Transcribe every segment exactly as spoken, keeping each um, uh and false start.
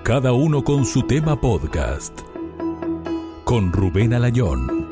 Cada uno con su tema podcast. Con Rubén Alayón.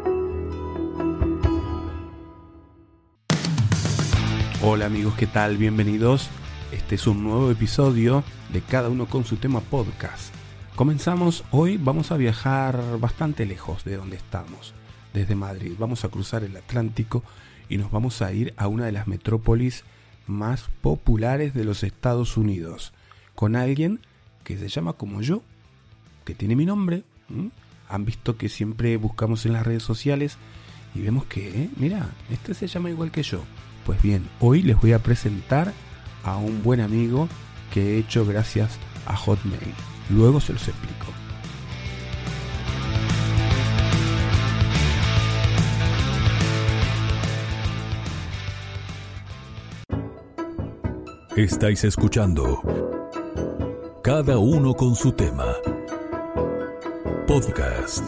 Hola amigos, ¿qué tal? Bienvenidos. Este es un nuevo episodio de Cada uno con su tema podcast. Comenzamos hoy, vamos a viajar bastante lejos de donde estamos. Desde Madrid vamos a cruzar el Atlántico y nos vamos a ir a una de las metrópolis más populares de los Estados Unidos. Con alguien que se llama como yo, que tiene mi nombre. ¿Mm? Han visto que siempre buscamos en las redes sociales y vemos que, ¿eh? mira, este se llama igual que yo. Pues bien, hoy les voy a presentar a un buen amigo que he hecho gracias a Hotmail. Luego se los explico. Estáis escuchando Cada uno con su tema podcast.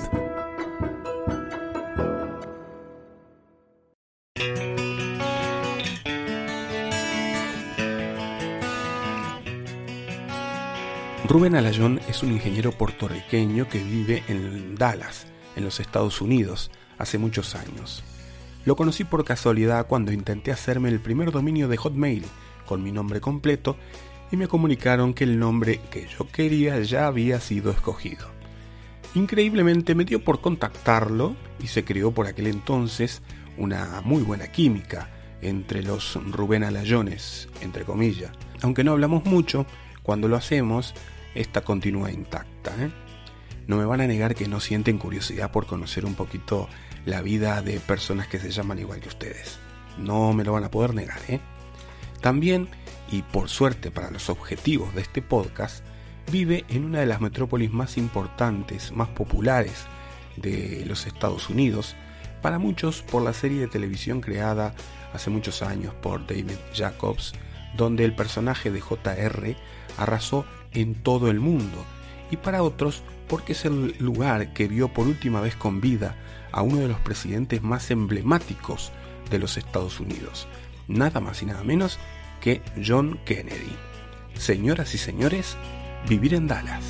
Rubén Alayón es un ingeniero puertorriqueño que vive en Dallas, en los Estados Unidos, hace muchos años. Lo conocí por casualidad cuando intenté hacerme el primer dominio de Hotmail con mi nombre completo y me comunicaron que el nombre que yo quería ya había sido escogido. Increíblemente me dio por contactarlo y se creó por aquel entonces una muy buena química entre los Rubén Alayones, entre comillas. Aunque no hablamos mucho, cuando lo hacemos, esta continúa intacta, ¿eh? No me van a negar que no sienten curiosidad por conocer un poquito la vida de personas que se llaman igual que ustedes. No me lo van a poder negar, ¿eh? También, y por suerte para los objetivos de este podcast, vive en una de las metrópolis más importantes, más populares de los Estados Unidos, para muchos por la serie de televisión creada hace muchos años por David Jacobs, donde el personaje de J R arrasó en todo el mundo, y para otros porque es el lugar que vio por última vez con vida a uno de los presidentes más emblemáticos de los Estados Unidos, nada más y nada menos que John Kennedy. Señoras y señores, vivir en Dallas.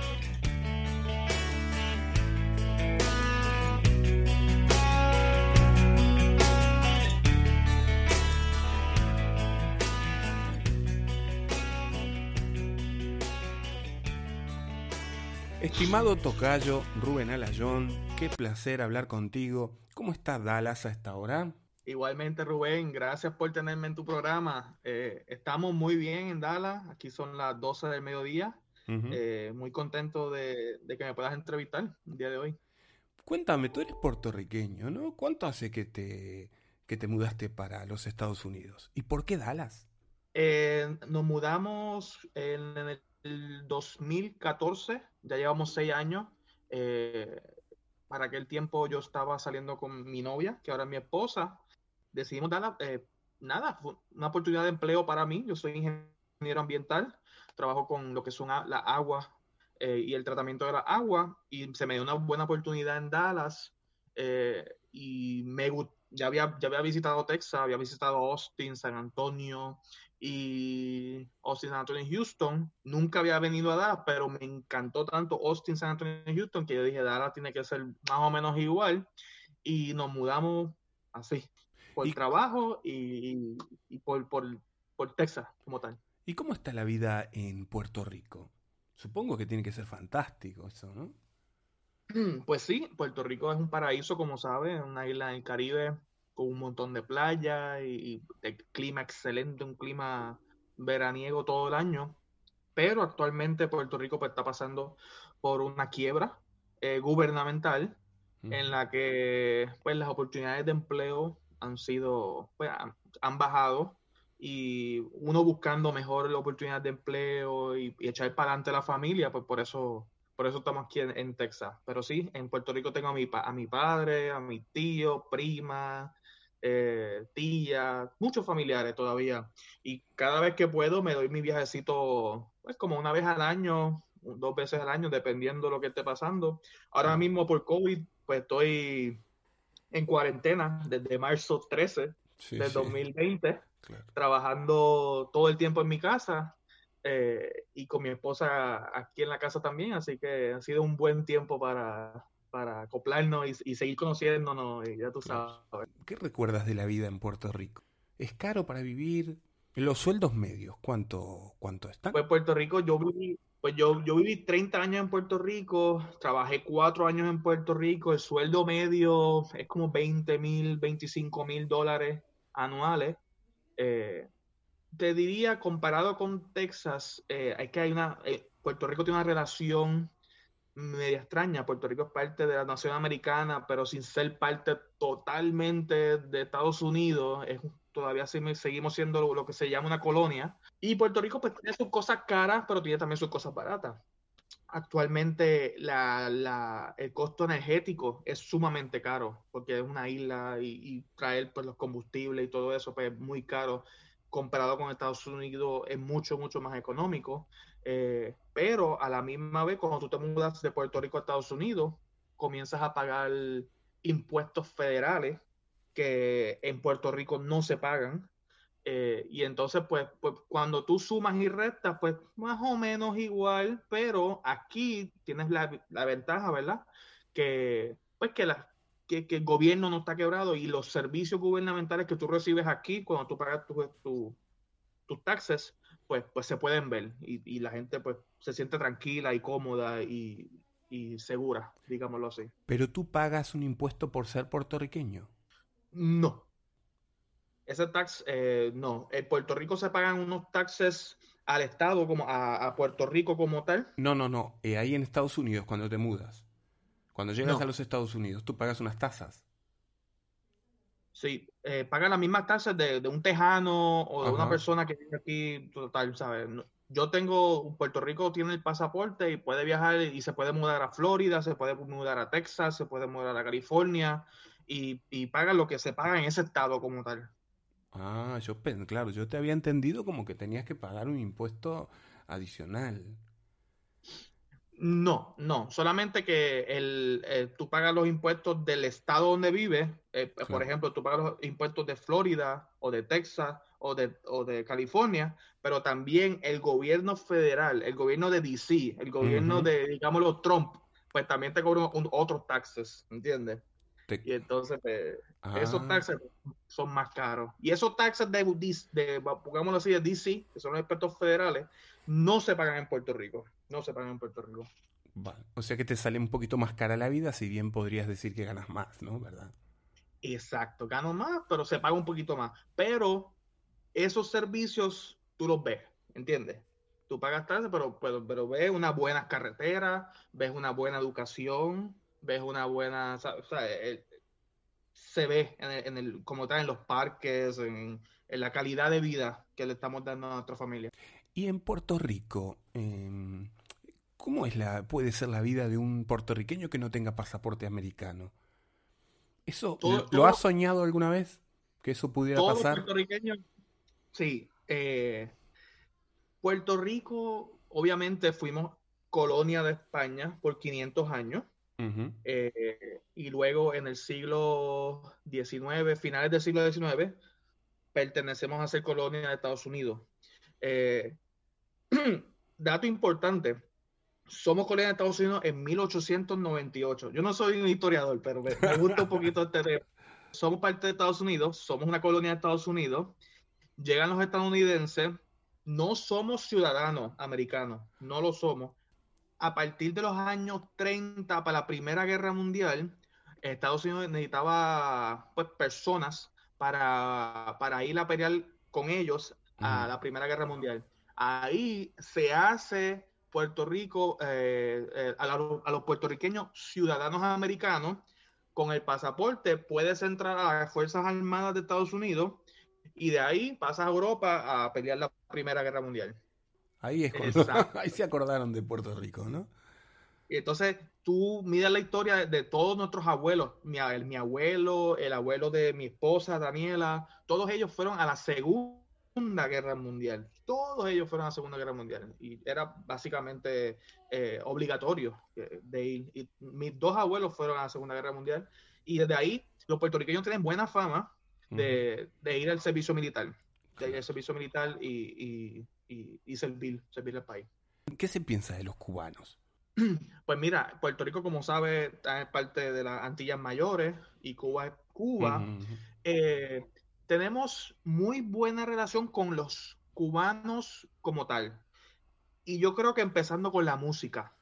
Estimado tocayo Rubén Alayón, qué placer hablar contigo. ¿Cómo está Dallas a esta hora? Igualmente, Rubén, gracias por tenerme en tu programa. Eh, estamos muy bien en Dallas, aquí son las doce del mediodía. Uh-huh. eh, muy contento de, de que me puedas entrevistar el día de hoy. Cuéntame, tú eres puertorriqueño, ¿no? ¿Cuánto hace que te, que te mudaste para los Estados Unidos? ¿Y por qué Dallas? Eh, nos mudamos en el el dos mil catorce, ya llevamos seis años. Eh, para aquel tiempo yo estaba saliendo con mi novia, que ahora es mi esposa. Decidimos dar, eh, nada, una oportunidad de empleo para mí. Yo soy ingeniero ambiental, trabajo con lo que son la agua eh, y el tratamiento de la agua, y se me dio una buena oportunidad en Dallas. Eh, y me ya había, ya había visitado Texas, había visitado Austin, San Antonio, y Austin, San Antonio y Houston. Nunca había venido a Dallas, pero me encantó tanto Austin, San Antonio y Houston que yo dije, Dallas tiene que ser más o menos igual, y nos mudamos así, por ¿Y? trabajo y, y por, por, por Texas como tal. ¿Y cómo está la vida en Puerto Rico? Supongo que tiene que ser fantástico eso, ¿no? Pues sí, Puerto Rico es un paraíso, como sabes, una isla del Caribe con un montón de playas y, y clima excelente, un clima veraniego todo el año. Pero actualmente Puerto Rico pues, está pasando por una quiebra eh, gubernamental uh-huh. en la que pues, las oportunidades de empleo han sido, pues, han, han bajado, y uno buscando mejor oportunidades de empleo y, y echar para adelante la familia, pues por eso, por eso estamos aquí en, en Texas. Pero sí, en Puerto Rico tengo a mi, a mi padre, a mi tío, prima, Eh, tías, muchos familiares todavía, y cada vez que puedo me doy mi viajecito, pues como una vez al año, dos veces al año, dependiendo de lo que esté pasando. Ahora mismo por COVID, pues estoy en cuarentena desde marzo trece sí, del sí. dos mil veinte, claro. Trabajando todo el tiempo en mi casa, eh, y con mi esposa aquí en la casa también, así que ha sido un buen tiempo para, para acoplarnos y, y seguir conociéndonos, y ya tú Claro. sabes. ¿Qué recuerdas de la vida en Puerto Rico? ¿Es caro para vivir? ¿Los sueldos medios cuánto, cuánto están? Pues Puerto Rico, yo viví, pues yo, yo viví treinta años en Puerto Rico, trabajé cuatro años en Puerto Rico, el sueldo medio es como veinte mil, veinticinco mil dólares anuales. Eh, Te diría, comparado con Texas, eh, es que hay una, eh, Puerto Rico tiene una relación media extraña. Puerto Rico es parte de la nación americana, pero sin ser parte totalmente de Estados Unidos. Es, todavía seguimos siendo lo, lo que se llama una colonia. Y Puerto Rico pues tiene sus cosas caras, pero tiene también sus cosas baratas. Actualmente la, la, el costo energético es sumamente caro porque es una isla y, y traer pues, los combustibles y todo eso pues, es muy caro. Comparado con Estados Unidos es mucho, mucho más económico. Eh, pero a la misma vez, cuando tú te mudas de Puerto Rico a Estados Unidos, comienzas a pagar impuestos federales que en Puerto Rico no se pagan. Eh, y entonces, pues, pues, cuando tú sumas y restas, pues más o menos igual, pero aquí tienes la, la ventaja, ¿verdad? Que, pues, que, la, que, que el gobierno no está quebrado y los servicios gubernamentales que tú recibes aquí cuando tú pagas tus tu, tu taxes, pues, pues se pueden ver y, y, la gente pues se siente tranquila y cómoda y, y segura, digámoslo así. Pero tú pagas un impuesto por ser puertorriqueño. No. Ese tax, eh, no. En Puerto Rico se pagan unos taxes al Estado, como a, a Puerto Rico como tal. No, no, no. Eh, ahí en Estados Unidos, cuando te mudas, cuando llegas a No. los Estados Unidos, tú pagas unas tasas. Sí, eh, pagan las mismas tasas de, de un tejano o de una Ajá. persona que vive aquí, total, ¿sabes? No- Yo tengo, Puerto Rico tiene el pasaporte y puede viajar y se puede mudar a Florida, se puede mudar a Texas, se puede mudar a California y, y pagan lo que se paga en ese estado como tal. Ah, yo, pen- claro, yo te había entendido como que tenías que pagar un impuesto adicional. No, no, solamente que el, eh, tú pagas los impuestos del estado donde vives. Eh, por Claro. ejemplo, tú pagas los impuestos de Florida o de Texas o de, o de California, pero también el gobierno federal, el gobierno de D C, el gobierno Ujú. de, digámoslo, Trump, pues también te cobran un- otros taxes, ¿entiendes? Te- Y entonces, pues, esos Ah, taxes son más caros. Y esos taxes de, de, pongámoslo así, de D C, que son los impuestos federales, no se pagan en Puerto Rico. No se pagan en Puerto Rico. vale. O sea que te sale un poquito más cara la vida, si bien podrías decir que ganas más, ¿no? ¿Verdad? Exacto, gano más, pero se paga un poquito más. Pero esos servicios tú los ves, ¿entiendes? Tú pagas tarde, pero, pero, pero ves unas buenas carreteras, ves una buena educación, ves una buena, o sea, o sea, el- se ve en el, en el, como tal en los parques, en, en la calidad de vida que le estamos dando a nuestra familia. Y en Puerto Rico, em, ¿cómo es la, puede ser la vida de un puertorriqueño que no tenga pasaporte americano? ¿Eso lo, Todo, lo has todo, soñado alguna vez? ¿Que eso pudiera todos los pasar? puertorriqueños, sí, eh, Puerto Rico, obviamente fuimos colonia de España por quinientos años. Ujú. Eh, y luego en el siglo diecinueve, finales del siglo diecinueve, pertenecemos a ser colonia de Estados Unidos. Eh, Dato importante, somos colonia de Estados Unidos en mil ochocientos noventa y ocho. Yo no soy un historiador, pero me, me gusta un poquito este tema. Somos parte de Estados Unidos, somos una colonia de Estados Unidos, llegan los estadounidenses, no somos ciudadanos americanos, no lo somos. A partir de los años treinta, para la Primera Guerra Mundial, Estados Unidos necesitaba pues, personas para, para ir a pelear con ellos a Ujú. la Primera Guerra Mundial. Ahí se hace Puerto Rico, eh, eh, a, la, a, los puertorriqueños ciudadanos americanos, con el pasaporte puedes entrar a las Fuerzas Armadas de Estados Unidos y de ahí pasas a Europa a pelear la Primera Guerra Mundial. Ahí es cuando, Exacto. ahí se acordaron de Puerto Rico, ¿no? Y entonces tú miras la historia de, de todos nuestros abuelos, mi, el, mi abuelo, el abuelo de mi esposa, Daniela, todos ellos fueron a la Segunda Guerra Mundial. Todos ellos fueron a la Segunda Guerra Mundial. Y era básicamente eh, obligatorio de ir. Y mis dos abuelos fueron a la Segunda Guerra Mundial. Y desde ahí los puertorriqueños tienen buena fama Ujú. de, de ir al servicio militar. De ir al Claro. servicio militar y, y y, y servir, servir al país. ¿Qué se piensa de los cubanos? Pues mira, Puerto Rico, como sabes, está en parte de las Antillas Mayores y Cuba es Cuba. Uh-huh. Eh, tenemos muy buena relación con los cubanos como tal. Y yo creo que empezando con la música.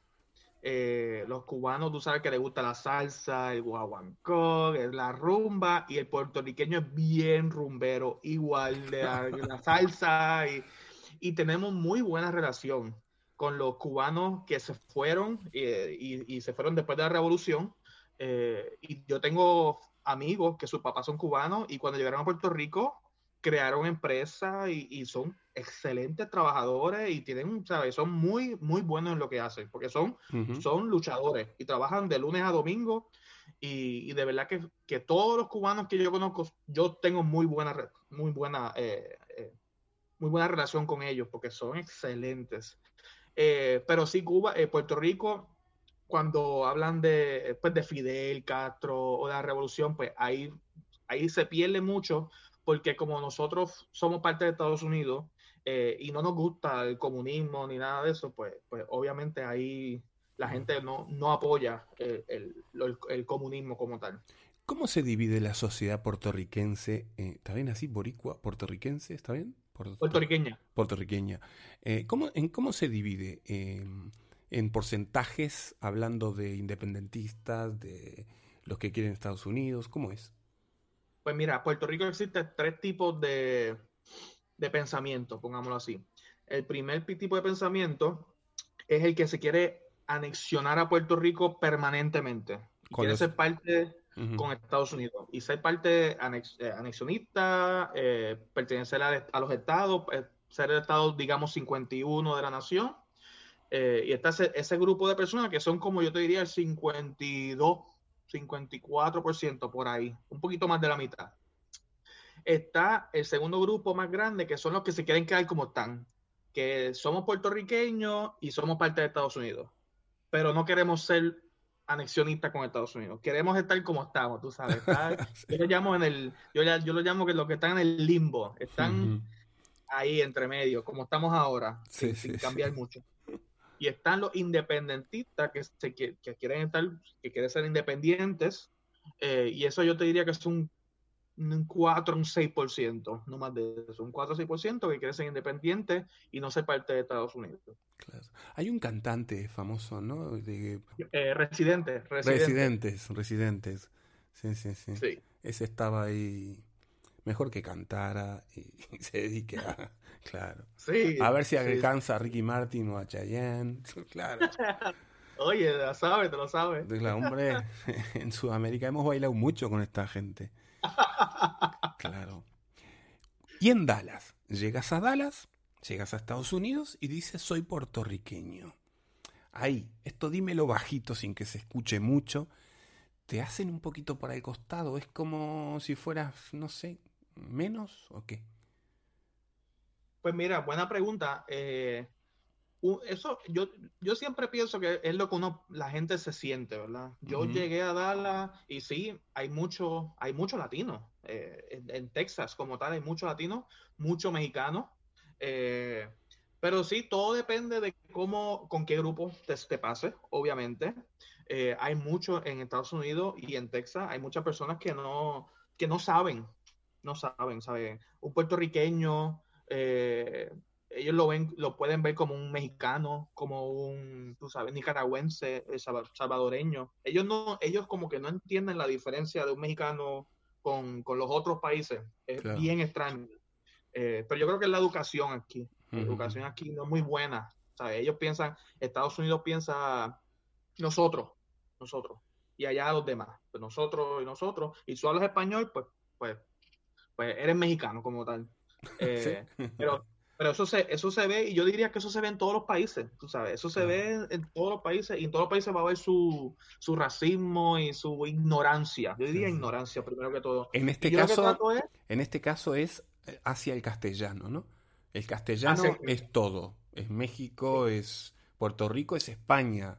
Eh, los cubanos, tú sabes que les gusta la salsa, el guaguancó, la rumba, y el puertorriqueño es bien rumbero, igual de la, la salsa, y, y tenemos muy buena relación con los cubanos que se fueron eh, y, y se fueron después de la revolución. Eh, y yo tengo amigos que sus papás son cubanos y cuando llegaron a Puerto Rico crearon empresas y, y son excelentes trabajadores y tienen, ¿sabes? Son muy, muy buenos en lo que hacen, porque son, Uh-huh. son luchadores y trabajan de lunes a domingo y, y de verdad que, que todos los cubanos que yo conozco, yo tengo muy buena, muy buena, eh, eh, muy buena relación con ellos porque son excelentes. Eh, pero sí, Cuba, eh, Puerto Rico, cuando hablan de, pues, de Fidel Castro o de la revolución, pues ahí, ahí se pierde mucho porque como nosotros somos parte de Estados Unidos eh, y no nos gusta el comunismo ni nada de eso, pues, pues obviamente ahí la gente no, no apoya el, el, el, el comunismo como tal. ¿Cómo se divide la sociedad puertorriquense? Eh, ¿Está bien así? ¿Boricua? ¿Puertorriquense? ¿Está bien? Por, por, Puertorriqueña. puertorriqueña. Eh, ¿cómo, ¿En cómo se divide? Eh, ¿En porcentajes, hablando de independentistas, de los que quieren Estados Unidos? ¿Cómo es? Pues mira, Puerto Rico existe tres tipos de, de pensamiento, pongámoslo así. El primer tipo de pensamiento es el que se quiere anexionar a Puerto Rico permanentemente y Con quiere los... ser parte Uh-huh. con Estados Unidos y ser parte anex, eh, anexionista, eh, pertenecer a, a, los estados, eh, ser el estado, digamos, cincuenta y uno de la nación. Eh, y está ese, ese grupo de personas que son, como yo te diría, el cincuenta y dos, cincuenta y cuatro por ciento por ahí, un poquito más de la mitad. Está el segundo grupo más grande, que son los que se quieren quedar como están, que somos puertorriqueños y somos parte de Estados Unidos, pero no queremos ser anexionistas con Estados Unidos. Queremos estar como estamos, tú sabes. Estar, Sí. yo lo llamo en el, yo, yo lo llamo que los que están en el limbo, están Uh-huh. ahí entre medio, como estamos ahora, Sí, sin, sí, sin sí. cambiar mucho. Y están los independentistas que, se, que, que quieren estar, que quieren ser independientes, eh, y eso yo te diría que es un un cuatro, un seis por ciento, no más de eso, un cuatro o seis por ciento que quiere ser independiente y no ser parte de Estados Unidos. Claro. Hay un cantante famoso, ¿no? De... Eh, residente, residente. Residentes, residentes. Sí, sí, sí. Sí. Ese estaba ahí, mejor que cantara y, y se dedique a... Claro. Sí, A ver si sí. alcanza a Ricky Martin o a Chayanne. Claro. Oye, lo sabes, te lo sabes. Claro, hombre, en Sudamérica hemos bailado mucho con esta gente. Claro. Y en Dallas, llegas a Dallas, llegas a Estados Unidos y dices soy puertorriqueño. Ahí, esto dímelo bajito sin que se escuche mucho. Te hacen un poquito por el costado, es como si fueras, no sé, menos o qué. Pues mira, buena pregunta. Eh, eso, yo, yo siempre pienso que es lo que uno, la gente se siente, ¿verdad? Yo Uh-huh. llegué a Dallas y sí, hay mucho, hay mucho latino. Eh, en, en Texas como tal hay mucho latino, mucho mexicano. Eh, pero sí, todo depende de cómo, con qué grupo te, te pase, obviamente. Eh, hay mucho en Estados Unidos y en Texas, hay muchas personas que no, que no saben, no saben, ¿saben? Un puertorriqueño, eh, ellos lo ven, lo pueden ver como un mexicano, como un, tú sabes, nicaragüense, salvadoreño. Ellos no, ellos como que no entienden la diferencia de un mexicano con, con los otros países. Es Claro. bien extraño. Eh, pero yo creo que es la educación aquí. La Uh-huh. educación aquí no es muy buena. ¿Sabes? Ellos piensan, Estados Unidos piensa nosotros, nosotros. Y allá los demás. Pues nosotros y nosotros. Y tú hablas español, pues, pues, pues eres mexicano como tal. Eh, ¿Sí? pero pero eso se, eso se ve, y yo diría que eso se ve en todos los países, tú sabes, eso se Claro. ve en todos los países, y en todos los países va a haber su, su racismo y su ignorancia. Yo diría Sí, sí. ignorancia primero que todo. En este Y yo lo que caso, trato es en este caso es hacia el castellano, ¿no? El castellano hacer, es todo. Es México, es Puerto Rico, es España.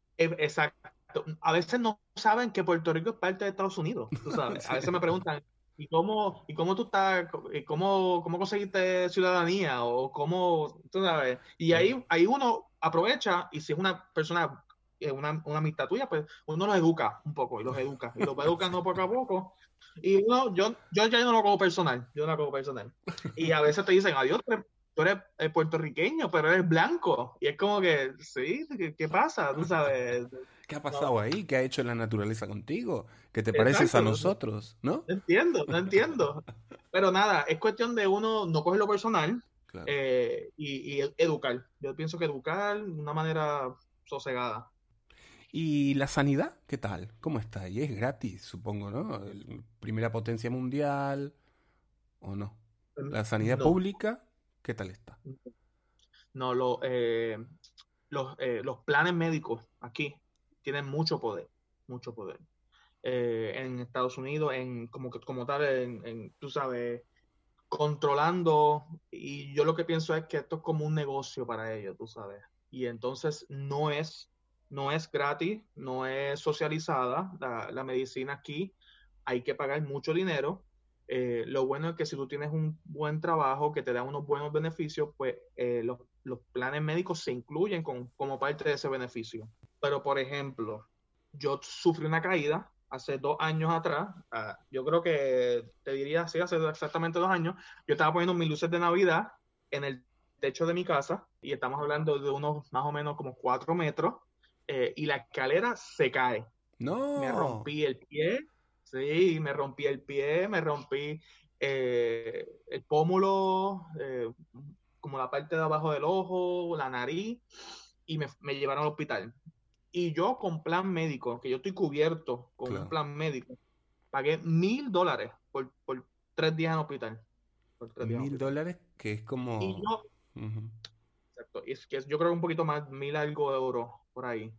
exacto. A veces no saben que Puerto Rico es parte de Estados Unidos, tú sabes. A veces me preguntan, ¿Y cómo, y cómo tú estás, y cómo, cómo conseguiste ciudadanía? O cómo, tú sabes. Y Claro. ahí, ahí uno aprovecha, y si es una persona, eh, una, una amistad tuya, pues uno los educa un poco, y los educa, y los va educando poco a poco. Y uno, yo, yo ya no lo cojo personal, yo no lo cojo personal. Y a veces te dicen, adiós, tú eres, tú eres, eh, puertorriqueño, pero eres blanco. Y es como que, sí, ¿qué, qué pasa? Tú sabes. ¿Qué ha pasado No, ahí? ¿Qué ha hecho la naturaleza contigo? Que te pareces a exacto, no, no nosotros, ¿no? entiendo, no entiendo. Pero nada, es cuestión de uno no cogerlo personal, Claro. eh, y, y educar. Yo pienso que educar de una manera sosegada. ¿Y la sanidad? ¿Qué tal? ¿Cómo está? Y es gratis, supongo, ¿no? El- primera potencia mundial, ¿o no? Mm, ¿La sanidad No, pública? ¿Qué tal está? no, lo, eh, los, eh, los planes médicos aquí tienen mucho poder, mucho poder. Eh, en Estados Unidos, en como, que- como tal, en, en, tú sabes, controlando, y yo lo que pienso es que esto es como un negocio para ellos, tú sabes. Y entonces no es, no es gratis, no es socializada la, la medicina aquí, hay que pagar mucho dinero. Eh, lo bueno es que si tú tienes un buen trabajo que te da unos buenos beneficios, pues eh, los, los planes médicos se incluyen con, como parte de ese beneficio. Pero, por ejemplo, yo sufrí una caída hace dos años atrás. Uh, yo creo que te diría, sí, hace exactamente dos años. Yo estaba poniendo mis luces de Navidad en el techo de mi casa, y estamos hablando de unos más o menos como cuatro metros, eh, y la escalera se cae. Me No, rompí el pie, sí, me rompí el pie, me rompí eh, el pómulo, eh, como la parte de abajo del ojo, la nariz, y me, me llevaron al hospital. Y yo con plan médico, que yo estoy cubierto con un claro. plan médico, pagué mil dólares por, por tres días en hospital. Por tres días en Mil hospital. dólares, que es Y como... yo, Ujú. exacto, y es que yo creo que un poquito más, mil algo de euros por ahí.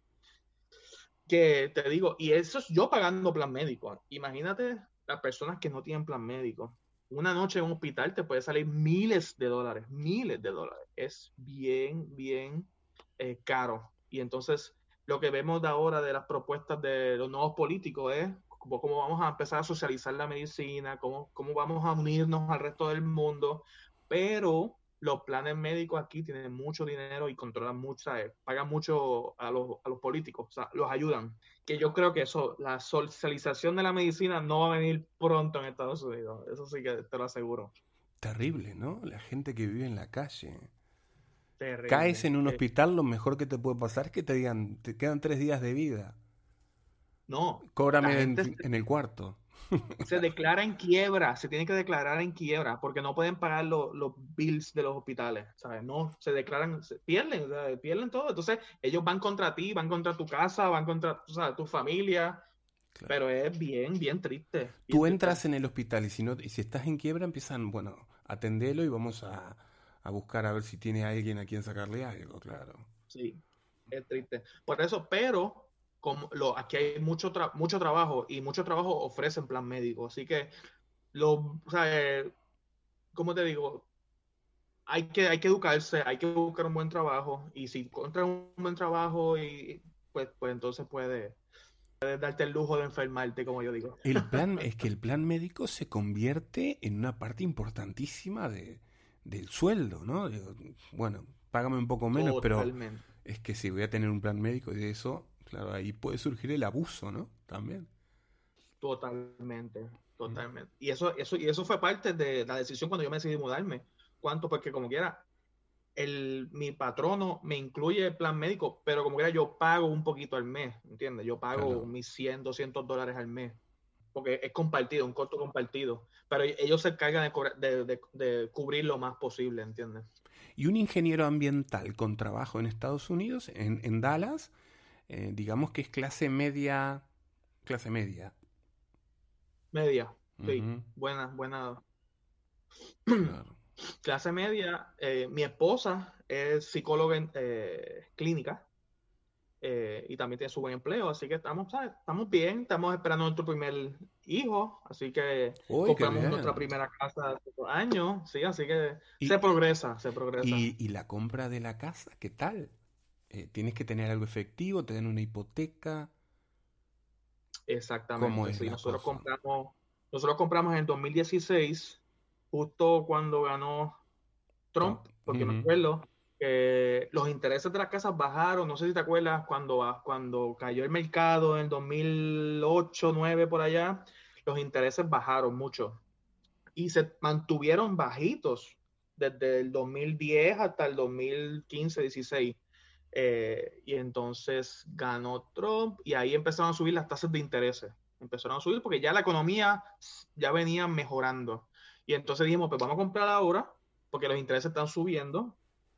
Que te digo, y eso es yo pagando plan médico. Imagínate las personas que no tienen plan médico. Una noche en un hospital te puede salir miles de dólares, miles de dólares. Es bien, bien eh, caro. Y entonces lo que vemos de ahora de las propuestas de los nuevos políticos es cómo, cómo vamos a empezar a socializar la medicina, cómo, cómo vamos a unirnos al resto del mundo, pero los planes médicos aquí tienen mucho dinero y controlan mucho, ¿sabes? Pagan mucho a los, a los políticos, o sea, los ayudan. Que yo creo que eso, la socialización de la medicina no va a venir pronto en Estados Unidos, eso sí que te lo aseguro. Terrible, ¿no? La gente que vive en la calle. Caes Terrible. en un Eh, hospital, lo mejor que te puede pasar es que te digan, te quedan tres días de vida. no, la Cóbrame gente en, en el cuarto. se declara en quiebra, se tiene que declarar en quiebra porque no pueden pagar lo- los bills de los hospitales, ¿sabes? No, se declaran, se pierden, ¿sabes? Pierden todo. Entonces, ellos van contra ti, van contra tu casa, van contra, tú sabes, tu familia, Claro. pero es bien, bien triste, bien Tú triste. entras en el hospital y si no, y si estás en quiebra empiezan, bueno, atendelo y vamos a, a buscar a ver si tiene alguien a quien sacarle algo, claro. Sí, es triste. Por eso, pero como lo, aquí hay mucho, tra- mucho trabajo, y mucho trabajo ofrecen plan médico. Así que, lo, o sea, eh, ¿cómo te digo? Hay que, hay que educarse, hay que buscar un buen trabajo, y si encuentras un buen trabajo, y pues, pues entonces puedes, puedes darte el lujo de enfermarte, como yo digo. El plan es que el plan médico se convierte en una parte importantísima de, del sueldo, ¿no? Digo, bueno, págame un poco menos, pero Totalmente, es que si voy a tener un plan médico y de eso, claro, ahí puede surgir el abuso, ¿no? También. totalmente, Mm. totalmente. Y eso, eso, y eso fue parte de la decisión cuando yo me decidí mudarme. ¿Cuánto? Porque como quiera, el, mi patrono me incluye el plan médico, pero como quiera yo pago un poquito al mes, ¿entiendes? Yo pago Claro. mis cien doscientos dólares al mes, porque es compartido, un costo compartido, pero ellos se encargan de, cobrar- de, de, de cubrir lo más posible, ¿entiendes? Y un ingeniero ambiental con trabajo en Estados Unidos, en, en Dallas, eh, digamos que es clase media, clase media. Media, sí, Ujú. buena, buena. Claro. Clase media, eh, mi esposa es psicóloga en, eh, clínica, eh, y también tiene su buen empleo, así que estamos, ¿sabes? Estamos bien, estamos esperando nuestro primer hijo, así que Uy, qué compramos nuestra bien. primera casa hace dos años, sí, así que se ¿Y, progresa, se progresa. y, y la compra de la casa, qué tal? Eh, ¿tienes que tener algo efectivo, tener una hipoteca? ¿Cómo Exactamente, es sí, la nosotros cosa? compramos, Nosotros compramos en el dos mil dieciséis, justo cuando ganó Trump, Trump. porque me Ujú. acuerdo que los intereses de las casas bajaron. No sé si te acuerdas cuando, cuando cayó el mercado en el dos mil ocho, dos mil nueve por allá, los intereses bajaron mucho y se mantuvieron bajitos desde el dos mil diez hasta el dos mil quince, dieciséis. Eh, y entonces ganó Trump y ahí empezaron a subir las tasas de intereses. Empezaron a subir porque ya la economía ya venía mejorando. Y entonces dijimos, pues vamos a comprar ahora porque los intereses están subiendo.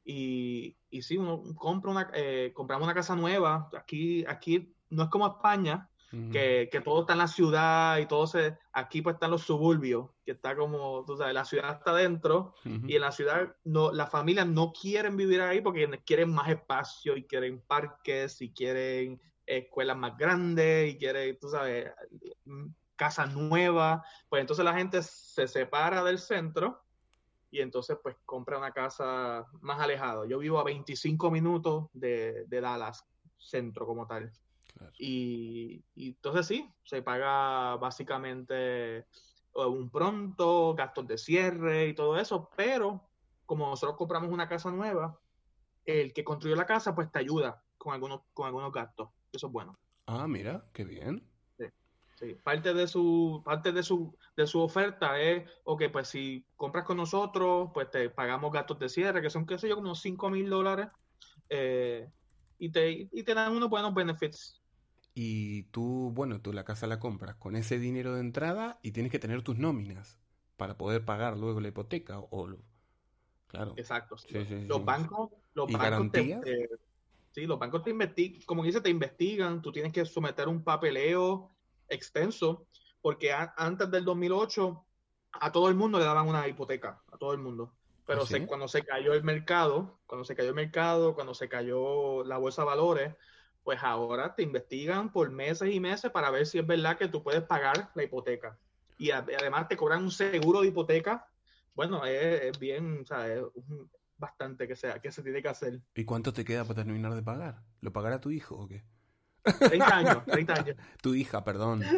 Y, y sí, uno compra una, eh, compramos una casa nueva. Aquí, aquí no es como España, Ujú. que, que todo está en la ciudad y todo se... Aquí pues están los suburbios, que está como, tú sabes, la ciudad está dentro Ujú. y en la ciudad no, las familias no quieren vivir ahí porque quieren más espacio y quieren parques y quieren escuelas más grandes y quieren, tú sabes, casas nuevas. Pues entonces la gente se separa del centro y entonces pues compra una casa más alejada. Yo vivo a veinticinco minutos de, de Dallas, centro como tal. Claro. Y, y entonces sí, se paga básicamente eh, un pronto, gastos de cierre y todo eso, pero como nosotros compramos una casa nueva, el que construyó la casa pues te ayuda con algunos, con algunos gastos. Eso es bueno. Ah, mira, qué bien. Sí, sí. Parte de su, parte de su, de su oferta es, ok, pues si compras con nosotros, pues te pagamos gastos de cierre, que son, qué sé yo, unos cinco mil dólares, eh, y, te, y te dan unos buenos benefits. Y tú, bueno, tú la casa la compras con ese dinero de entrada y tienes que tener tus nóminas para poder pagar luego la hipoteca o lo- claro. Exacto. Sí. Sí, sí, Los sí. bancos, los ¿Y bancos te, garantías? te- sí, los bancos te investigan, como dice, te investigan, tú tienes que someter un papeleo extenso, porque a- antes del dos mil ocho a todo el mundo le daban una hipoteca, a todo el mundo. ¿Ah, Pero se, sí? cuando se cayó el mercado, cuando se cayó el mercado, cuando se cayó la bolsa de valores, pues ahora te investigan por meses y meses para ver si es verdad que tú puedes pagar la hipoteca. Y a- además te cobran un seguro de hipoteca. Bueno, es, es bien, o sea, es un- bastante que, sea, que se tiene que hacer. ¿Y cuánto te queda para terminar de pagar? ¿Lo pagará tu hijo o qué? treinta años, treinta años. Tu hija, perdón.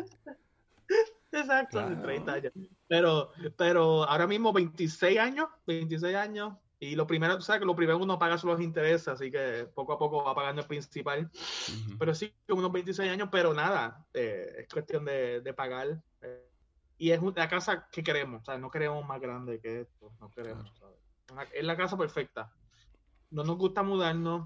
Exacto, de treinta Claro. años. Pero, pero ahora mismo veintiséis años, veintiséis años. Y lo primero, tú sabes que lo primero uno paga son los intereses, así que poco a poco va pagando el principal. Ujú. Pero sí, unos veintiséis años, pero nada, eh, es cuestión de, de pagar. eh, y es la casa que queremos, o sea, no queremos más grande que esto, no Claro. queremos, ¿sabes? Una- es la casa perfecta. No nos gusta mudarnos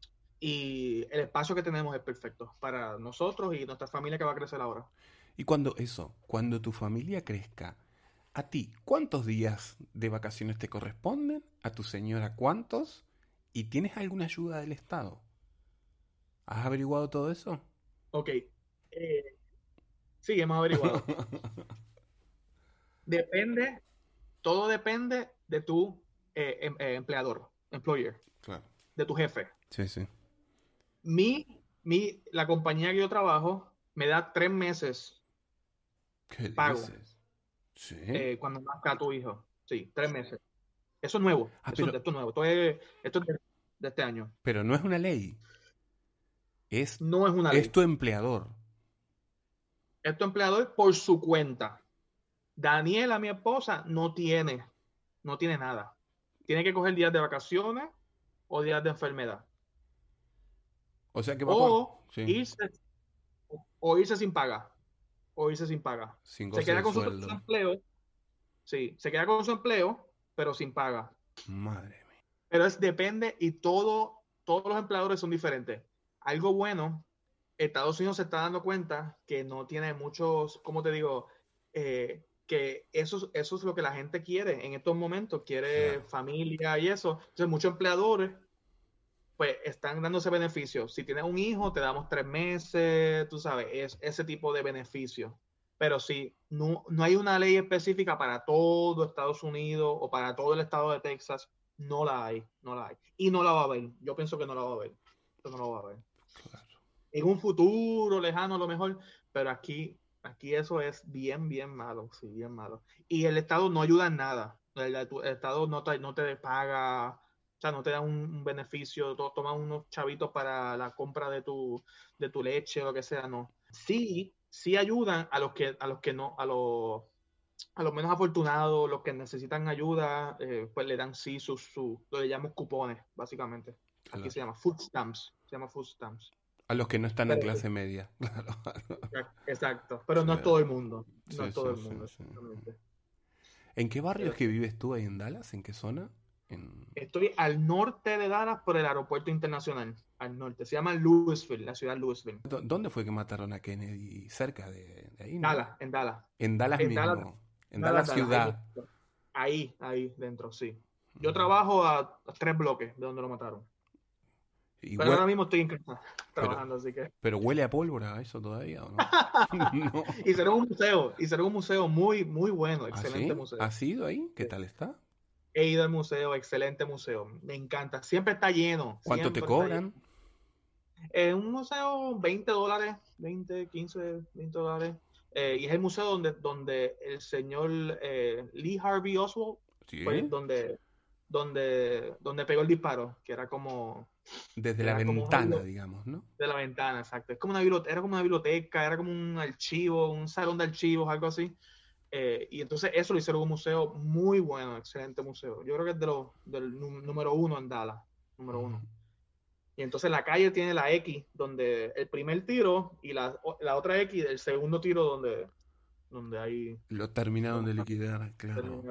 y el espacio que tenemos es perfecto para nosotros y nuestra familia que va a crecer ahora. Y cuando eso, cuando tu familia crezca, a ti, ¿cuántos días de vacaciones te corresponden? ¿A tu señora cuántos? ¿Y tienes alguna ayuda del Estado? ¿Has averiguado todo eso? Ok, eh, sí, hemos averiguado. Depende, todo depende de tu eh, em- eh, empleador, employer, Claro. de tu jefe. Sí, sí. Mi, mi, la compañía que yo trabajo me da tres meses ¿Qué pago dices? Sí. eh, cuando nazca tu hijo. Sí, tres meses. Eso es nuevo, Ah, eso, pero, esto es nuevo. Esto es, esto es de, de este año. pero no es una ley. Es, No es una es ley. tu empleador. Es tu empleador por su cuenta. Daniela, mi esposa, no tiene, no tiene nada. Tiene que coger días de vacaciones o días de enfermedad. O sea que va con... O Sí. irse, o irse sin paga. O irse sin paga. Sin Se goce queda de con su, su sueldo. empleo, sí, se queda con su empleo, pero sin paga. Madre mía. Pero es depende y todo, todos los empleadores son diferentes. Algo bueno, Estados Unidos se está dando cuenta que no tiene muchos, ¿cómo te digo? Eh, que eso, es- eso es lo que la gente quiere en estos momentos, quiere Claro. familia y eso. Entonces muchos empleadores pues están dándose beneficios. Si tienes un hijo, te damos tres meses, tú sabes, es ese tipo de beneficios. Pero si no, no hay una ley específica para todo Estados Unidos o para todo el estado de Texas, no la hay, no la hay. Y no la va a haber. Yo pienso que no la va a haber. Eso no la va a haber. Claro. En un futuro lejano a lo mejor, pero aquí, aquí eso es bien, bien malo, sí, bien malo. Y el Estado no ayuda en nada. El, el Estado no te, no te paga, o sea, no te da un, un beneficio, to, toma unos chavitos para la compra de tu, de tu leche o lo que sea, no. Sí, sí ayudan a los que, a los que no, a los a los menos afortunados, los que necesitan ayuda, eh, pues le dan sí sus, su, lo que llamamos cupones, básicamente. Aquí Claro. se llama food stamps, se llama food stamps. A los que no están en Pero, clase media. Claro. exacto, pero no es Claro. todo el mundo, no Sí, es todo sí, el sí, mundo, sí. exactamente. ¿En qué barrio es Pero que vives tú ahí en Dallas? ¿En qué zona? En... estoy al norte de Dallas por el aeropuerto internacional, al norte. Se llama Louisville, la ciudad de Louisville. ¿Dó- ¿Dónde fue que mataron a Kennedy? Cerca de, de ahí, ¿no? Dallas, en Dallas. En Dallas En Dallas, mismo. En Dallas, Dallas Dallas, ahí ciudad. mismo. Ahí, ahí dentro, sí. Yo Mm. trabajo a, a tres bloques de donde lo mataron. Y Pero ahora hue- mismo estoy en casa pero, trabajando, así que. pero huele a pólvora eso todavía, ¿o no? No. Hicieron un museo, hicieron un museo muy, muy bueno, ¿Ah, excelente sí? museo. ¿Has ido ahí? ¿Qué Sí. tal está? He ido al museo, excelente museo. Me encanta. Siempre está lleno, ¿Cuánto te siempre está lleno. cobran? Es un museo, veinte dólares, veinte, quince, veinte dólares. Eh, y es el museo donde, donde el señor eh, Lee Harvey Oswald fue ¿Sí? donde, donde, donde pegó el disparo, que era como, Desde la era como una ventana, bibli- digamos, ¿no? de la ventana, exacto. Es como una biblioteca, era como una biblioteca, era como un archivo, un salón de archivos, algo así. Eh, y entonces eso lo hicieron un museo muy bueno, excelente museo. Yo creo que es de los, del nú- número uno en Dallas, número uno. Ujú. Y entonces la calle tiene la X, donde el primer tiro, y la, la otra X, el segundo tiro, donde, donde hay... Lo terminaron de liquidar, claro.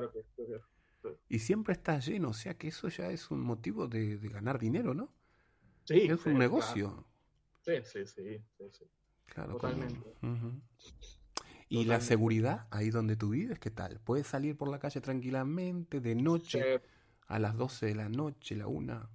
Y siempre está lleno, o sea que eso ya es un motivo de, de ganar dinero, ¿no? Sí, Es sí, un claro. negocio. Sí, sí, sí, sí, sí. Claro, como... Totalmente. Ujú. ¿Y la Totalmente. seguridad ahí donde tú vives, qué tal? ¿Puedes salir por la calle tranquilamente de noche Se, a las doce de la noche, la una?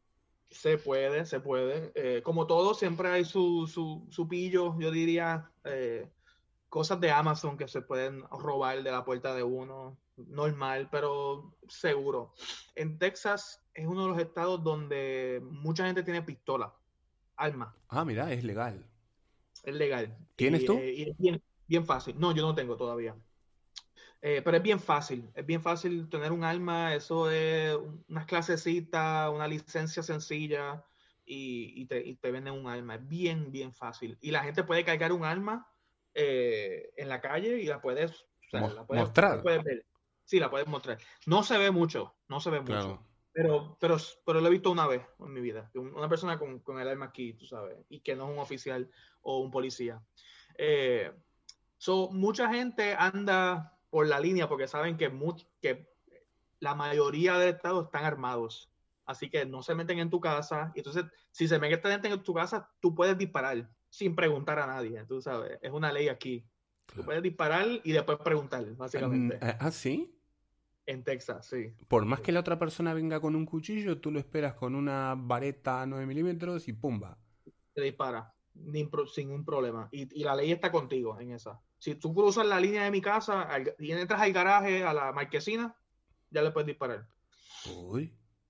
se puede, se puede. Eh, como todo, siempre hay su, su, su pillo, yo diría, eh, cosas de Amazon que se pueden robar de la puerta de uno, normal, pero seguro. En Texas es uno de los estados donde mucha gente tiene pistola, arma, Ah, mira, es legal. es legal. ¿Tienes Y, tú? eh, y es bien, bien fácil. No, yo no tengo todavía. Eh, pero es bien fácil, es bien fácil tener un arma, eso es unas clasecitas, una licencia sencilla y, y, te, y te venden un arma, es bien, bien fácil. Y la gente puede cargar un arma eh, en la calle y la puedes, o sea, Mos- la puedes, la mostrar. puedes ver. Sí, la puedes mostrar. No se ve mucho, no se ve mucho, Claro. pero, pero, pero lo he visto una vez en mi vida, una persona con, con el arma aquí, tú sabes, y que no es un oficial o un policía. Eh, So, mucha gente anda por la línea porque saben que, much, que la mayoría del estado están armados. Así que no se meten en tu casa. Y entonces, si se meten en tu casa, tú puedes disparar sin preguntar a nadie. Tú sabes, es una ley aquí. Tú Claro. puedes disparar y después preguntar, básicamente. Ah, ¿ah, sí? En Texas, sí. Por más sí. que la otra persona venga con un cuchillo, tú lo esperas con una vareta nueve milímetros y ¡pumba! Te dispara ni, sin un problema. Y, y la ley está contigo en esa. Si tú cruzas la línea de mi casa al, y entras al garaje, a la marquesina, ya le puedes disparar. Uy.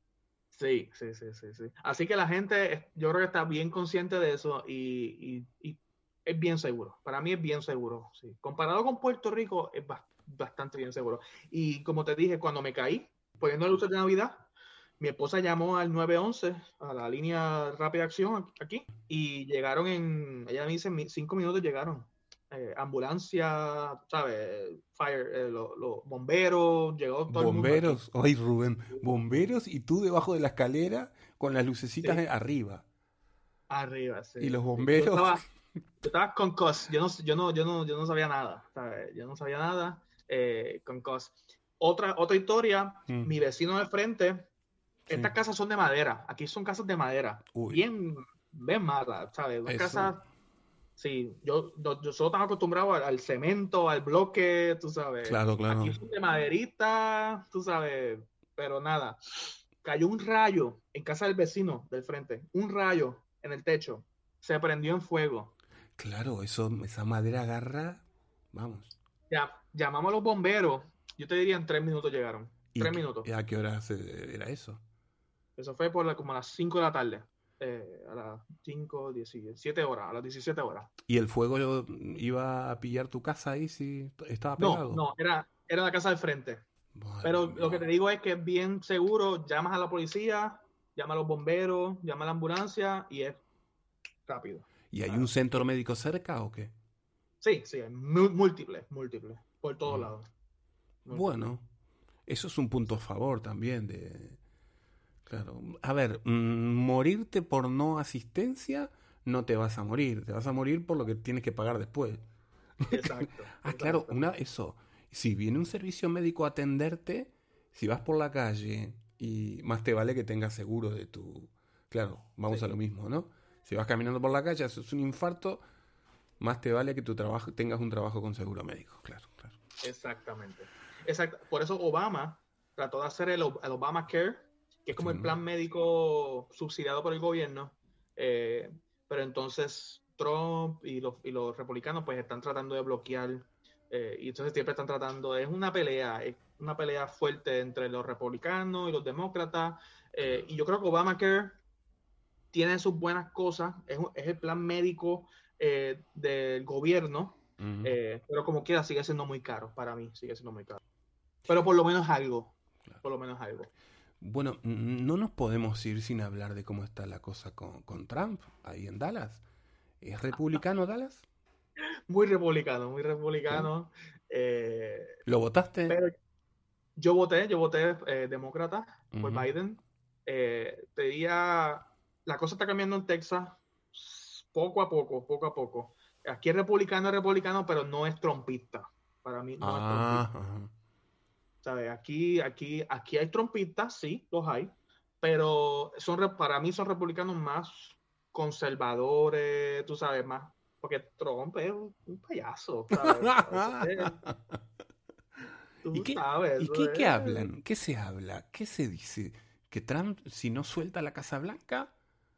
Sí, sí, sí, sí, sí. Así que la gente, yo creo que está bien consciente de eso y, y, y es bien seguro. Para mí es bien seguro, sí. Comparado con Puerto Rico, es ba bastante bien seguro. Y como te dije, cuando me caí, poniendo luces de Navidad, mi esposa llamó al nueve once, a la línea rápida acción aquí, y llegaron en, ella me dice, cinco minutos llegaron. Eh, ambulancia, ¿sabes? Fire, eh, los lo bomberos, llegó todo el mundo aquí. Bomberos, ay Rubén, bomberos y tú debajo de la escalera con las lucecitas Sí, arriba. arriba, sí, Y los sí. Yo bomberos, estaba, yo estaba con cos, yo no, yo no, yo no, yo no sabía nada, ¿sabes? Yo no sabía nada eh, con cos. Otra, otra historia, mm, mi vecino de frente, sí. estas casas son de madera, aquí son casas de madera, Uy, bien, bien malas, ¿sabes? Unas eso, casas, sí, yo, yo, yo solo estaba acostumbrado al, al cemento, al bloque, tú sabes. claro, claro. Aquí son de maderita, tú sabes, pero nada. Cayó un rayo en casa del vecino del frente, un rayo en el techo, se prendió en fuego. Claro, eso, esa madera agarra, vamos. Ya, llamamos a los bomberos, yo te diría en tres minutos llegaron, ¿Y tres qué- minutos. a qué hora se- era eso? Eso fue por la, como a las cinco de la tarde, eh, a las cinco, diecisiete horas, a las diecisiete horas. ¿Y el fuego lo- iba a pillar tu casa ahí si t- estaba No, pegado? no, era, era la casa del frente. Madre Pero lo que te mía. digo es que es bien seguro, llamas a la policía, llamas a los bomberos, llamas a la ambulancia y es rápido. ¿Y hay un Ah, centro médico cerca o qué? sí, sí, hay múltiples, múltiples, por todos Mm. lados. Muy Bueno, eso es un punto a favor también de... Claro. A ver, mm, morirte por no asistencia, no te vas a morir. Te vas a morir por lo que tienes que pagar después. exacto, Ah, claro, exacto. una, eso. Si viene un servicio médico a atenderte, si vas por la calle y más te vale que tengas seguro de tu... Claro, vamos a lo Sí, mismo, ¿no? Si vas caminando por la calle, haces un infarto, más te vale que tu trabajo tengas un trabajo con seguro médico. Claro, claro. exactamente. Exacto. Por eso Obama trató de hacer el, Ob- el Obamacare, que es como Sí, el ¿no? plan médico subsidiado por el gobierno. eh, pero entonces Trump y los, y los republicanos pues están tratando de bloquear. eh, y entonces siempre están tratando, es una pelea, es una pelea fuerte entre los republicanos y los demócratas. eh, y yo creo que Obamacare tiene sus buenas cosas, es, es el plan médico eh, del gobierno, Ujú, eh, pero como quiera sigue siendo muy caro, para mí sigue siendo muy caro. Pero por lo menos algo, claro. por lo menos algo. Bueno, n- no nos podemos ir sin hablar de cómo está la cosa con, con Trump ahí en Dallas. ¿Es republicano Dallas? Muy republicano, muy ¿Sí? republicano. Eh, ¿Lo votaste? pero yo voté, yo voté eh, demócrata por Ujú. Biden. Eh, te diría, la cosa está cambiando en Texas poco a poco, poco a poco. Aquí es republicano, es republicano, pero no es trumpista. Para mí no es Ah, trumpista. ajá. ¿Sabes? Aquí, aquí, aquí hay trompistas, sí, los hay, pero son, para mí son republicanos más conservadores, tú sabes, más, porque Trump es un, un payaso, ¿sabes? Es, ¿Y tú qué, sabes, y eso qué, qué es. hablan? ¿Qué se habla? ¿Qué se dice? ¿Que Trump, si no suelta la Casa Blanca,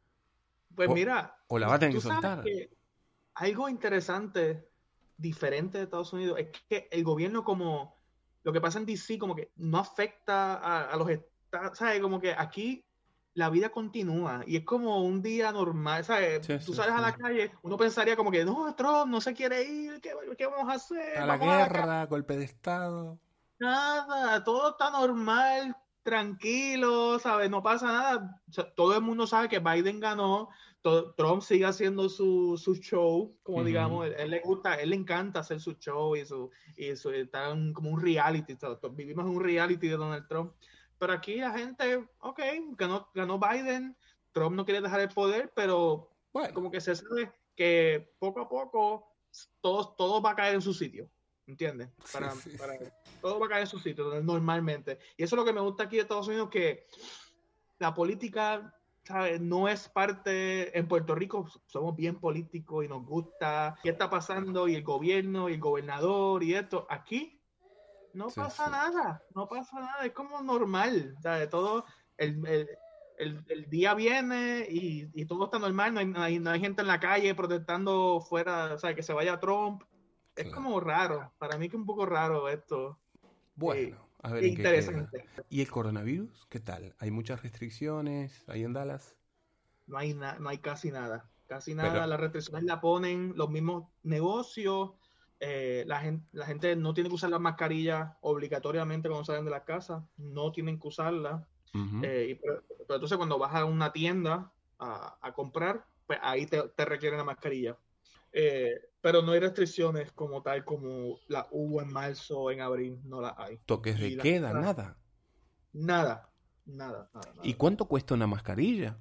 Pues o, mira, o la tú, va a tener tú que sabes soltar? que algo interesante, diferente de Estados Unidos, es que el gobierno como, lo que pasa en D C como que no afecta a, a los estados, ¿sabes? Como que aquí la vida continúa y es como un día normal, ¿sabes? Sí, Tú sí, sales a sí. la calle, uno pensaría como que, no, Trump no se quiere ir, ¿qué, qué vamos a A hacer? la Vamos a la calle. guerra, golpe de Estado. Nada, todo está normal, tranquilo, ¿sabes? No pasa nada. O sea, todo el mundo sabe que Biden ganó, todo, Trump sigue haciendo su, su show, como Ujú. digamos, él, él le gusta, él le encanta hacer su show y su, y su está en como un reality, todo, todo, vivimos en un reality de Donald Trump. Pero aquí la gente, ok, ganó, ganó Biden, Trump no quiere dejar el poder, pero Bueno, como que se sabe que poco a poco todo, todo va a caer en su sitio, ¿entiendes? sí, Para, sí, para sí. todo va a caer en su sitio normalmente. Y eso es lo que me gusta aquí de Estados Unidos, que la política, ¿sabes? No es parte, en Puerto Rico somos bien políticos y nos gusta qué está pasando y el gobierno y el gobernador y esto. Aquí no Sí, pasa sí. nada, no pasa nada, es como normal, ¿sabes? Todo, el, el, el, el día viene y, y, todo está normal, no hay, no, hay, no hay gente en la calle protestando fuera, o sea, que se vaya Trump. Es Claro. como raro, para mí que es un poco raro esto. Bueno, Eh, a ver en qué queda. interesante. ¿Y el coronavirus? ¿Qué tal? ¿Hay muchas restricciones ahí en Dallas? No hay, na no hay casi nada. Casi Pero, nada. Las restricciones la ponen los mismos negocios. Eh, la, gente, la gente no tiene que usar las mascarillas obligatoriamente cuando salen de la casa. No tienen que usarla. ujú, Eh, y, pero, pero, entonces cuando vas a una tienda a, a comprar, pues ahí te, te, requieren la mascarilla. Eh, pero no hay restricciones como tal como la hubo en marzo o en abril. No las hay. toques de Y las queda, cosas, nada. nada, nada, nada, ¿Y nada, nada. cuánto cuesta una mascarilla?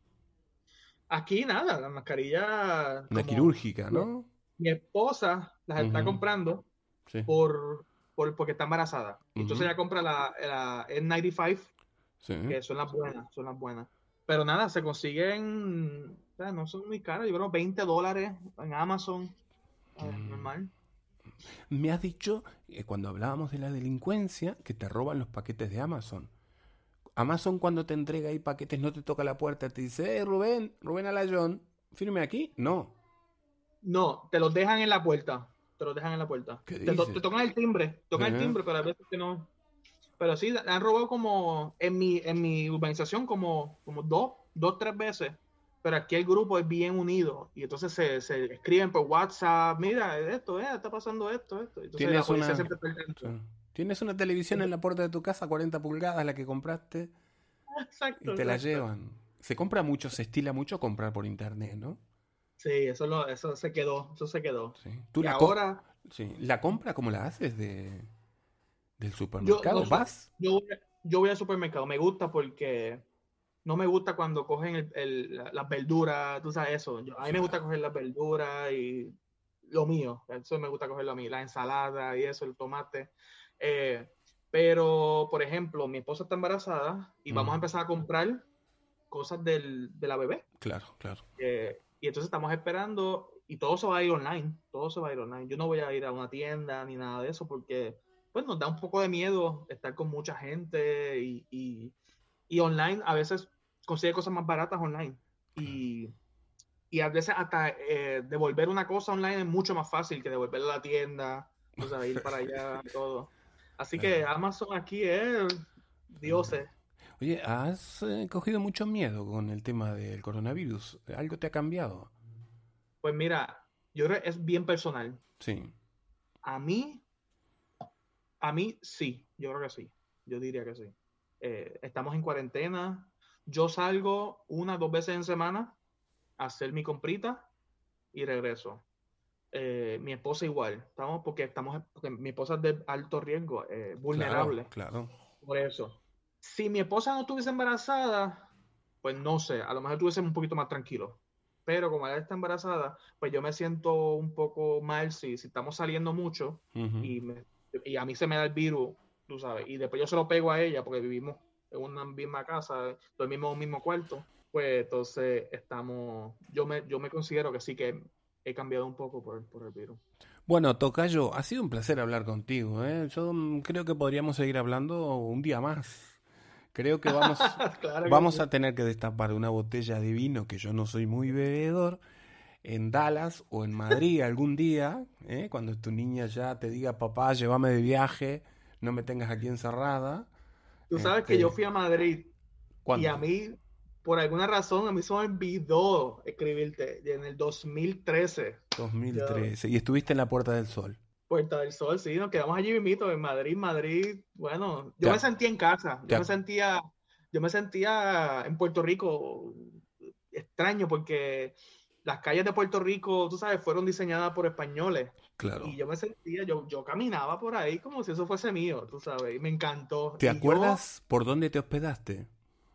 Aquí nada, la mascarilla Una como quirúrgica, mi, ¿no? mi esposa las está Ujú, comprando sí. por, por porque está embarazada. Y entonces Ujú, ella compra la, la N noventa y cinco, sí. que son las buenas, son las buenas. Pero nada, se consiguen, o sea, no son muy caras, yo creo veinte dólares en Amazon, eh, Mm. normal. Me has dicho, eh, cuando hablábamos de la delincuencia, que te roban los paquetes de Amazon. Amazon cuando te entrega ahí paquetes no te toca la puerta, te dice, eh, Rubén, Rubén Alayón, firme aquí. No. No, te los dejan en la puerta, te los dejan en la puerta. ¿Qué Te, to- te dices? tocan el timbre, tocan el ¿Eh? timbre, pero a veces que no. Pero sí, han robado como en mi, en mi urbanización como, como dos, dos, tres veces. Pero aquí el grupo es bien unido y entonces se, se escriben por WhatsApp, mira, esto, eh, está pasando esto, esto. Entonces la Tienes policía una, siempre está al sí. tanto. Tienes una televisión en la puerta de tu casa, cuarenta pulgadas, la que compraste, y Exacto, te la exacto. llevan. Se compra mucho, se estila mucho comprar por internet, ¿no? Sí, eso, lo, eso se quedó, eso se quedó. Sí. ¿Tú Y la, co ahora, sí. ¿La compra cómo la haces? De... ¿Del supermercado? Yo, no, ¿Vas? Yo, voy a- yo voy al supermercado, me gusta porque no me gusta cuando cogen el, el- la- las verduras, tú sabes eso. Yo- a mí me gusta coger las verduras y lo mío, eso me gusta cogerlo a mí, la ensalada y eso, el tomate. Eh, pero, por ejemplo, mi esposa está embarazada y Mm. vamos a empezar a comprar cosas del, de la bebé. Claro, claro. Eh, y entonces estamos esperando y todo se va a ir online, todo se va a ir online. Yo no voy a ir a una tienda ni nada de eso porque pues nos da un poco de miedo estar con mucha gente y, y, y online a veces consigue cosas más baratas online. Y, y a veces hasta eh, devolver una cosa online es mucho más fácil que devolverla a la tienda, o sea, ir para allá y todo. Así que Amazon aquí es dioses. Oye, ¿has eh, cogido mucho miedo con el tema del coronavirus? ¿Algo te ha cambiado? Pues mira, yo creo que es bien personal. Sí. A mí, a mí sí, yo creo que sí. Yo diría que sí. Eh, estamos en cuarentena. Yo salgo una, dos veces en semana a hacer mi comprita y regreso. Eh, mi esposa igual. Estamos porque estamos, porque mi esposa es de alto riesgo, eh, vulnerable. Claro, claro. Por eso. Si mi esposa no estuviese embarazada, pues no sé, a lo mejor estuviese un poquito más tranquilo. Pero como ella está embarazada, pues yo me siento un poco mal si, si estamos saliendo mucho Ujú. y, me- y a mí se me da el virus, tú sabes, y después yo se lo pego a ella porque vivimos en una misma casa, dormimos en un mismo cuarto, pues entonces estamos, yo me, yo me considero que sí que he cambiado un poco por, por el virus. Bueno, Tocayo, ha sido un placer hablar contigo, ¿eh? Yo mm, creo que podríamos seguir hablando un día más. Creo que vamos, Claro que vamos sí. a tener que destapar una botella de vino, que yo no soy muy bebedor, en Dallas o en Madrid algún día, ¿eh? Cuando tu niña ya te diga, papá, llévame de viaje, no me tengas aquí encerrada. Tú sabes que yo Este, fui a Madrid y a ¿cuándo? mí, por alguna razón, a mí se me olvidó escribirte en el dos mil trece. Yo, dos mil trece. Y estuviste en la Puerta del Sol. Puerta del Sol, sí, nos quedamos allí mismito en Madrid, Madrid. Bueno, Te yo me ac- sentía en casa, te yo me ac- sentía, yo me sentía en Puerto Rico extraño porque las calles de Puerto Rico, tú sabes, fueron diseñadas por españoles. Y claro. yo me sentía, yo, yo caminaba por ahí como si eso fuese mío, tú sabes, y me encantó. ¿Te Y yo, acuerdas por dónde te hospedaste?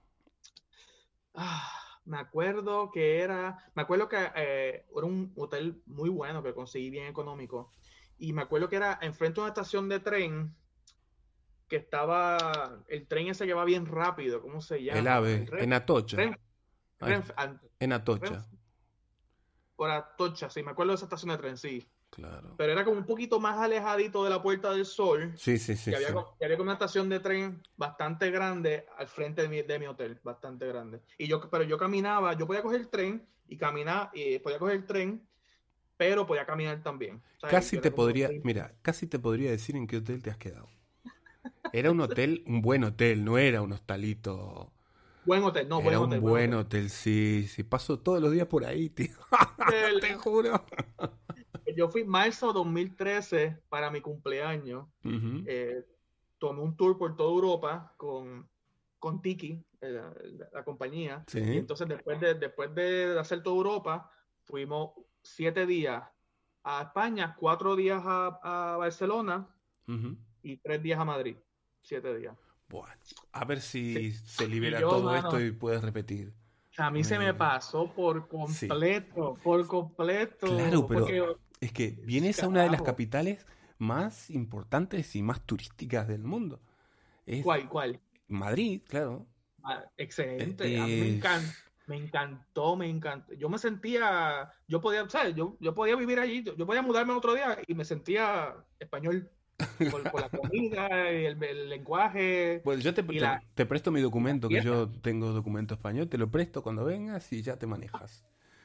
ah, me acuerdo que era, me acuerdo que eh, era un hotel muy bueno que conseguí bien económico. Y me acuerdo que era enfrente de una estación de tren que estaba, el tren ese que va bien rápido, ¿cómo se El llama? El AVE, Ren, en Atocha. Ren, Ahí Ren, está. an- En Ren- Atocha. por Atocha, sí, me acuerdo de esa estación de tren, sí. Claro. Pero era como un poquito más alejadito de la Puerta del Sol. Sí, sí, sí, Y había, sí. co- y había como una estación de tren bastante grande al frente de mi, de mi hotel, bastante grande. Y yo, pero yo caminaba, yo podía coger el tren y caminar, y podía coger el tren, pero podía caminar también. O sea, Casi que te era como podría, veinte. mira, casi te podría decir en qué hotel te has quedado. Era un hotel, un buen hotel, no era un hostalito. Buen hotel, no, buen Era un hotel, buen buen hotel. hotel, sí, sí. Paso todos los días por ahí, tío. El- Te juro. yo fui marzo dos mil trece para mi cumpleaños. Ujú. eh, Tomé un tour por toda Europa con, con Tiki, eh, la, la- la compañía. Y Sí. entonces después de, después de hacer toda Europa, fuimos siete días a España, cuatro días a, a Barcelona Ujú. y tres días a Madrid. Siete días. Bueno, a ver Sí. si se Y libera yo, todo esto mano, y puedes repetir. a mí se me Eh, pasó por sí. completo, por Claro, completo, pero porque, es que vienes a una de las carajo, capitales más importantes y más turísticas del mundo. Es ¿cuál, cuál? Madrid, claro. Ah, Eh, excelente, a mí me eh, encanta, me encantó, me encantó. Yo me sentía, yo podía, ¿sabes? Yo, yo podía vivir allí, yo, yo podía mudarme otro día y me sentía español por, por la comida, y el, el lenguaje Bueno, yo te, y te- la, te presto mi y la documento, que fiesta. yo tengo documento español, te lo presto cuando vengas y ya te manejas.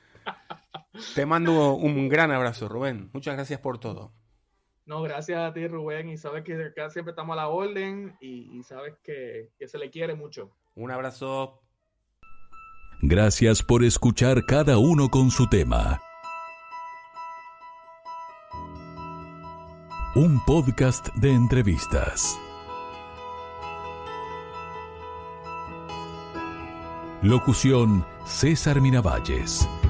Te mando un gran abrazo, Rubén. Muchas gracias por todo. No, gracias a ti, Rubén, y sabes que acá siempre estamos a la orden y, y sabes que, que se le quiere mucho. Un abrazo. Gracias por escuchar cada uno con su tema. Un podcast de entrevistas. Locución: César Miravalles.